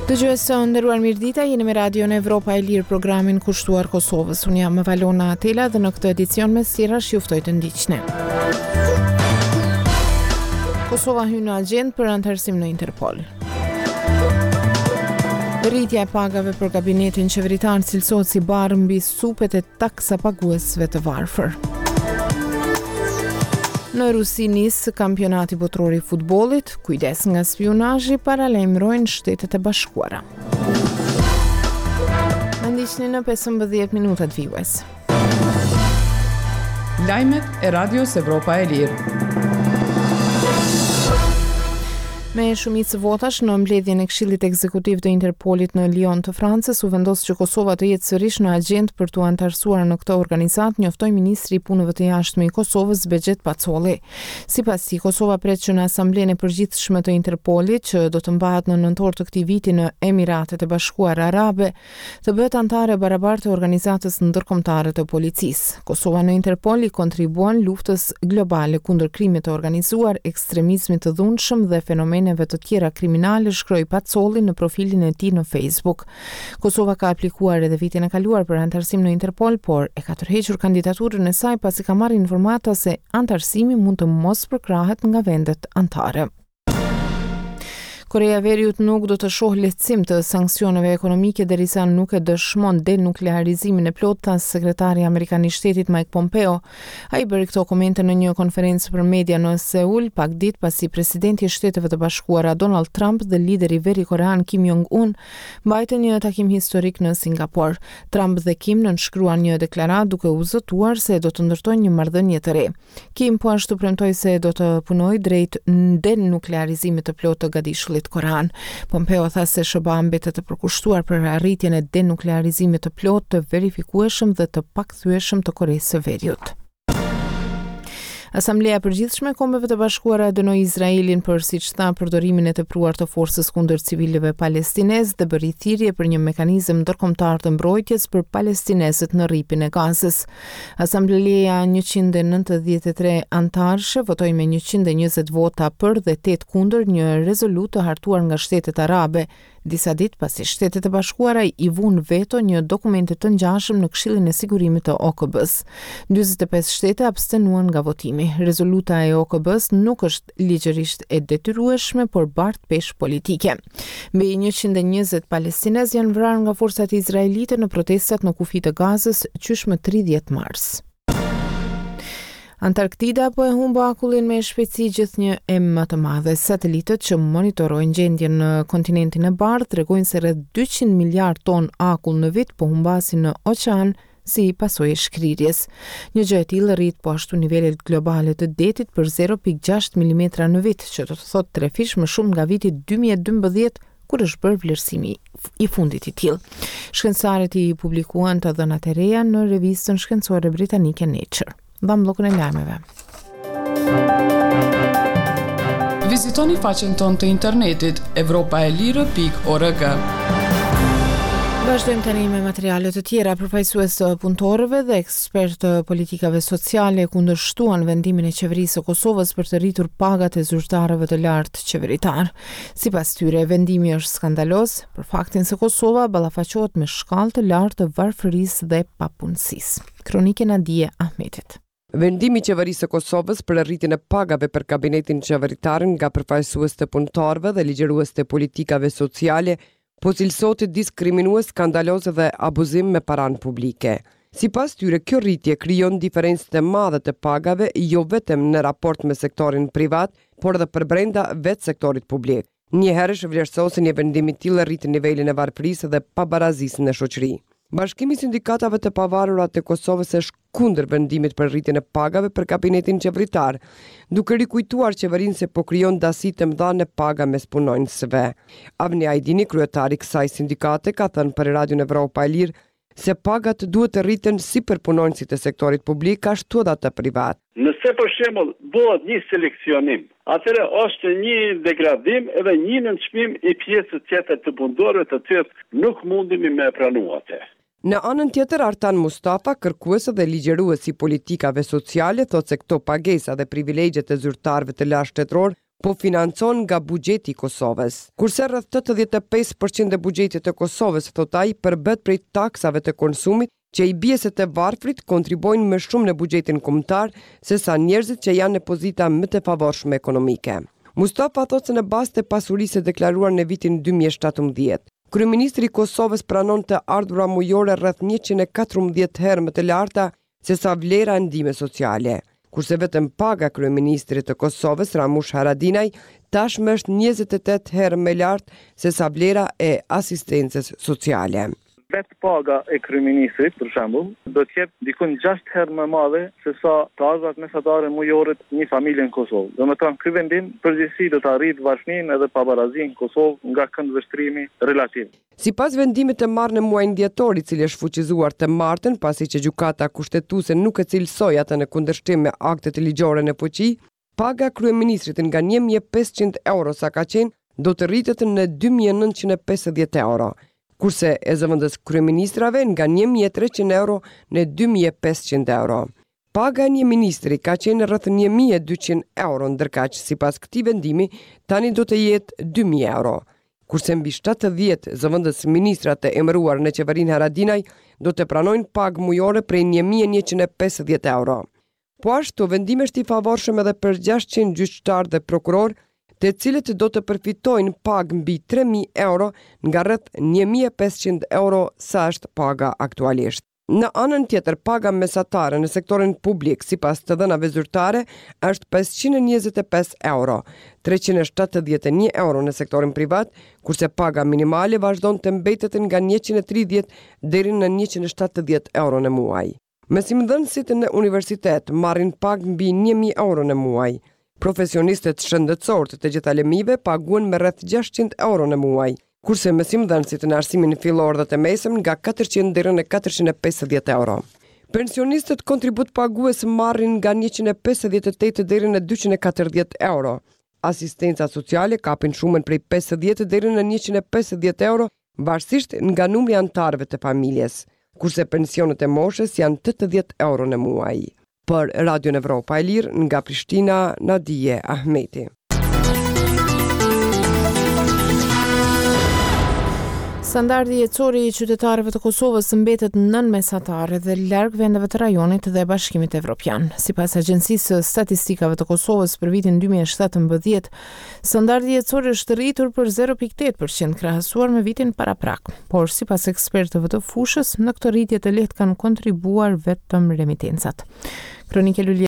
Dëgjues të nderuar, mirëdita, jeni me Radion Evropa e Lirë, programin kushtuar Kosovës. Unë jam Valona Atela dhe në këtë edicion me sirash ju ftoj të ndiqni. Kosova hyn në agjendë për anëtarësim në Interpol. Rritja e pagave për kabinetin qeveritar cilësohet si barë mbi supet e taksa paguesve të varfër. Në Rusi nis kampionati botror i futbollit, kujdes nga spionazhi, paralajmërojnë Shtetet e Bashkuara. Më ndiqni në 15 minutat vijues. Lajmet e Radios Evropa e Lirë. Me shumicë votash në mbledhjen e Këshillit Ekzekutiv të Interpolit në Lyon të Francës, u vendos që Kosova të jetë sërish në agjendë për t'u anëtarësuar në këtë organizatë, njoftoi ministri i punëve të jashtme i Kosovës Begjet Pacolli. Sipas tij, Kosova pret që në Asamblenë e Përgjithshme të Interpolit, që do të mbahet në nëntor të këtij viti në Emiratet e Bashkuara Arabe, të bëhet anëtare barabartë e organizatës ndërkombëtare të policisë. Kosova në Interpol i kontribuon luftës globale kundër krimit të organizuar, ekstremizmit të dhunshëm dhe fenomeneve të tjera kriminale, shkroi Pacolli në profilin e tij në Facebook. Kosova ka aplikuar edhe vitin e kaluar për anëtarësim në Interpol, por e ka tërhequr kandidaturën e saj pasi ka marrë informata se anëtarësimi mund të mos përkrahet nga vendet anëtare. Korea e Veriut nuk do të shohë lehtësim të sanksioneve ekonomike derisa nuk e dëshmon denuklearizimin e plotë, tha sekretari amerikan i Shtetit Mike Pompeo. Ai bëri këto komente në një konferencë për media në Seul, pak ditë pasi presidenti i Shteteve të Bashkuara Donald Trump dhe lideri veri-korean Kim Jong-un mbajtën një takim historik në Singapur. Trump dhe Kim nënshkruan një deklaratë duke u zotuar se do të ndërtojnë një marrëdhënie të re. Kim po ashtu premtoi se do të punojë drejt denuklearizimit të plotë të gatishullit korean. Pompeo tha se SBA mbetet të përkushtuar për arritjen e denuklearizimit të plotë, të verifikueshëm dhe të pakthyeshëm të Koreasë së Veriut. Asambleja e Përgjithshme e Kombeve të Bashkuara dënoi Izraelin për, siç tha, përdorimin e tepruar të forcës kundër civilëve palestinezë dhe bëri thirrje për një mekanizëm ndërkombëtar të mbrojtjes për palestinezët në rripin e Gazës. Asambleja 193 antarësh votoi me 120 vota për dhe 8 kundër një rezolutë të hartuar nga Shtetet Arabe, disa ditë pasi Shtetet e Bashkuara i vunë veto një dokumenti të ngjashëm në Këshillin e Sigurimit të OKB-s. 45 shtete abstenuan nga votimi. Rezoluta e OKB-s nuk është ligjërisht e detyrueshme, por bart peshë politike. Mbi 120 palestinezë janë vrarë nga forcat izraelite në protestat në kufi të Gazës qysh më 30 mars. Antarktida po e humb akullin me shpejtësi gjithnjë e më të madhe. Satelitët që monitorojnë gjendjen në kontinentin e bardhë tregojnë se rreth 200 miliard ton akull në vit po humbasin në oqean si pasojë e shkrirjes. Një gjë e tillë rrit po ashtu nivelet globale të detit për 0.6 mm në vit, që do të thotë 3 fish më shumë nga viti 2012, kur është bërë vlerësimi i fundit i tillë. Shkencëtarët i publikuan të dhënat e reja në revistën shkencore britanike Nature. Dham blokun e lajmeve. Vizitoni faqen tonë të internetit europaelire.org. Vazhdojmë tani me materiale të tjera. Përfaqësues të punëtorëve dhe ekspertë të politikave sociale kundërshtuan vendimin e qeverisë së Kosovës për të rritur pagat e zyrtarëve të lartë qeveritar. Sipas tyre, vendimi është skandaloz për faktin se Kosova ballafaqohet me shkallë të lartë të varfërisë dhe papunësisë. Kronike Nadije Ahmetit. Vendimi i qeverisë së Kosovës për rritjen e pagave për kabinetin qeveritar nga përfaqësues të punëtorëve dhe ligjërues të politikave sociale po cilësohet diskriminues, skandaloz dhe abuzim me paranë publike. Sipas tyre, kjo rritje krijon diferencë të madhe të pagave jo vetëm në raport me sektorin privat, por edhe për brenda vetë sektorit publik. Njëherësh vlerësohet një vendim i tillë rrit nivelin e varfërisë dhe pabarazisë në shoqëri. Bashkimi i sindikatave të pavarura të Kosovës është kundër vendimit për rritjen e pagave për kabinetin qeveritar, duke rikujtuar qeverinë se po krijon dasi të mëdha në paga mes punonjësve. Avni Ajdini, kryetari i kësaj sindikate, ka thënë për Radion Evropa e Lirë se pagat duhet të rriten si për punonjësit e sektorit publik, ashtu edhe të privat. Nëse për shembull bëhet një seleksionim, atëherë është një degradim edhe një nënçmim i pjesës tjetër të punëtorëve të cilët nuk mundemi me pranuar atë. Në anën tjetër, Artan Mustafa, kërkues dhe ligjërues i politikave sociale, thotë se këto pagesa dhe privilegjet e zyrtarëve të lartë shtetëror po financon nga buxheti i Kosovës. Kurse rreth 85% e buxhetit të Kosovës, thot ai, përbët prej taksave të konsumit, që i bieset e varfrit kontribojnë më shumë në buxhetin kombëtar se sa njerëzit që janë në pozita më të favorshme ekonomike. Mustafa thotë se në bazë të pasurisë deklaruar në vitin 2017, kryeministri i Kosovës pranon të ardhura mujore rreth 114 herë më të larta se sa vlera e ndihmës sociale, kurse vetëm paga kryeministrit të Kosovës Ramush Haradinaj tashmë është 28 herë më lartë se sa vlera e asistencës sociale. Vetë paga e kryeministrit, për shembull, do të jetë dikun 6 herë më madhe se sa të ardhurat mesatare mujore të një familje në Kosovë. Domethënë, ky vendim përgjithësi do të arrijë varfëninë edhe pabarazinë në Kosovë nga këndvështrimi relativ. Sipas vendimit të marrë në muajin dhjetor, i cili është fuqizuar të martën, pasi që gjykata kushtetuese nuk e cilësoi atë në kundërshtim me aktet ligjore në fuqi, paga kryeministrit nga 1.500 euro sa ka qenë do të rritet në 2.950 euro. Kurse e zëvendës kryeministrave nga 1.300 euro në 2.500 euro. Paga e një ministri ka qenë rreth 1.200 euro, ndërkaq sipas këtij vendimi tani do të jetë 2.000 euro. Kurse mbi 70 zëvendës ministrat e emëruar në qeverinë Haradinaj do të pranojnë pagë mujore prej 1.150 euro. Po ashtu vendimi është i favorshëm edhe për 600 gjyqtar dhe prokuror, të cilët do të përfitojnë pagë mbi 3.000 euro nga rreth 1.500 euro sa është paga aktualisht. Në anën tjetër, paga mesatare në sektorin publik sipas të dhënave zyrtare është 525 euro, 371 euro në sektorin privat, kurse paga minimale vazhdon të mbetet nga 130 deri në 170 euro në muaj. Mësimdhënësit në universitet marrin pagë mbi 1.000 euro në muaj. Profesionistët shëndetësorë të gjitha lemive paguhen me rreth 600 euro në muaj, kurse mësimdhënësit në arsimin fillor dhe të mesëm nga 400 deri në 450 euro. Pensionistët kontribut pagues marrin nga 158 deri në 240 euro. Asistenca sociale kapin shumën prej 50 deri në 150 euro, varësisht nga numri antarëve të familjes, kurse pensionet e moshës janë 80 euro në muaj. Për Radio Evropa e Lirë, nga Prishtina, Nadije Ahmeti. Standardi jetësori i qytetarëve të Kosovës mbetet nën mesatar dhe larg vendeve të rajonit dhe Bashkimit Evropian. Sipas Agjencisë së Statistikave të Kosovës për vitin 2017, standardi jetësor është rritur për 0.8% krahasuar me vitin paraprak, por sipas ekspertëve të fushës, në këtë rritje të lehtë kanë kontribuar vetëm remitencat. Kronike